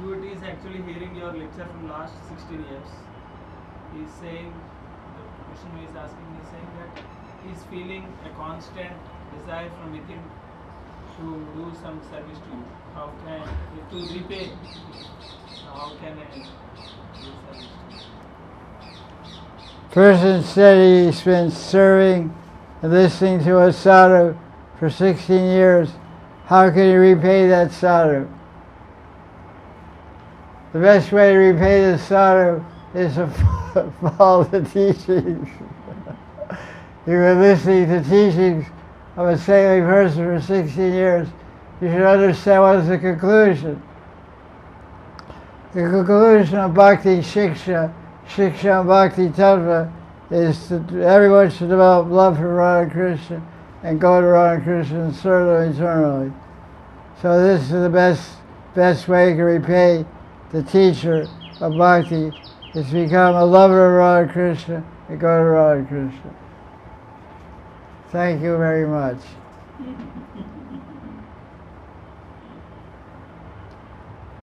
devotee is actually hearing your lecture from last 16 years. He is saying, Vishnu is asking, he is saying that he is feeling a constant desire from within to do some service to you. How can, to repay, how can I do service to you? Person said he's been serving and listening to a sadhu for 16 years. How can he repay that sadhu? The best way to repay the sadhu is to follow the teachings. You've been listening to teachings of a saintly person for 16 years. You should understand what is the conclusion. The conclusion of Bhakti Shiksha, Shiksha Bhakti Tattva, is that everyone should develop love for Radha Krishna and go to Radha Krishna and serve them eternally. So this is the best way you can repay the teacher of Bhakti, is to become a lover of Radha Krishna and go to Radha Krishna. Thank you very much.